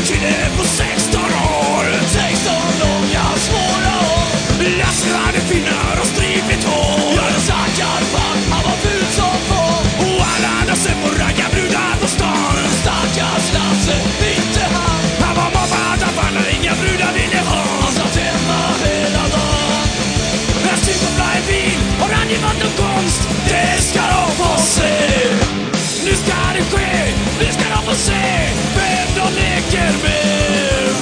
kille på 16 år. 16 långa svåra år. Lasse hade finnar och stripigt hår. Ja, den stackars fan, han var ful som får. Och alla andra ser på ragga brudar på stan. Stackars Lasse, inte han. Han var mobbad av alla, inga brudar ville ha. Han satt hemma hela dagen. Jag syns och blad i bil och rann i vattenkonst. Det ska de få se. Nu ska det ske, nu ska de få se vem de leker med.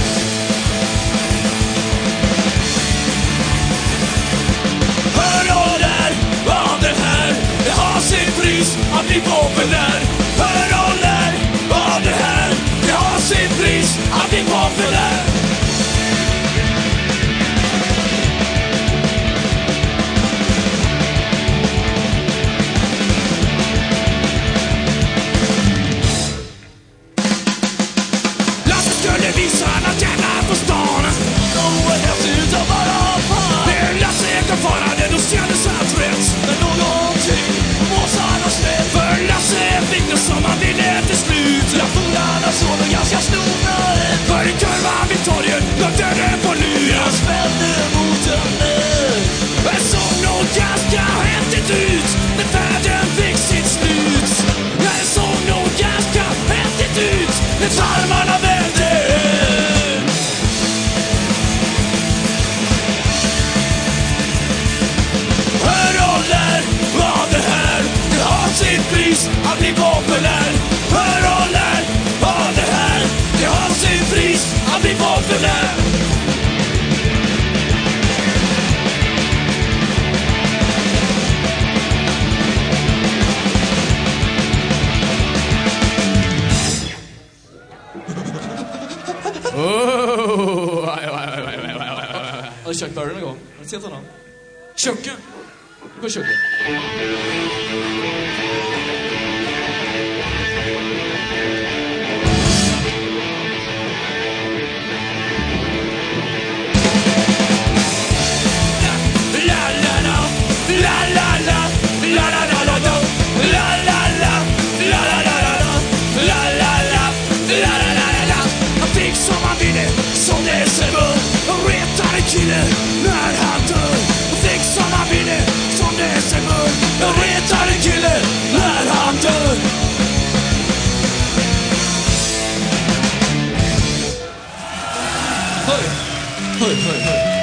Hör ålder av det här, det har sin pris att bli populär. Hör ålder av det här, det har sin pris att bli populär. Skulle visa alla jävlar på stan. Någon häftigt av bara fan. Men Lasse är fortfarande, då kändes allt rätt. Men någonting måste han ha snett. För Lasse fick det som han ville till slut. Jag fullarna sover ganska snonare. För i kurvan vid torget låg dörren på lur. Jag spände mot henne. Jag såg nog ganska häftigt ut när färden fick sitt slut. Jag såg nog ganska häftigt ut när tarmarna vände. Pris att bli populär. Hör ålder av det här, det har sin pris att bli populär. Har du kökt dörren en gång? Har du sett honom? Köken! På köken. Som det ser bör och retar en kille när han dör. Och fick som han ville, som det ser bör och retar en kille när han dör. Höj, höj, höj, höj.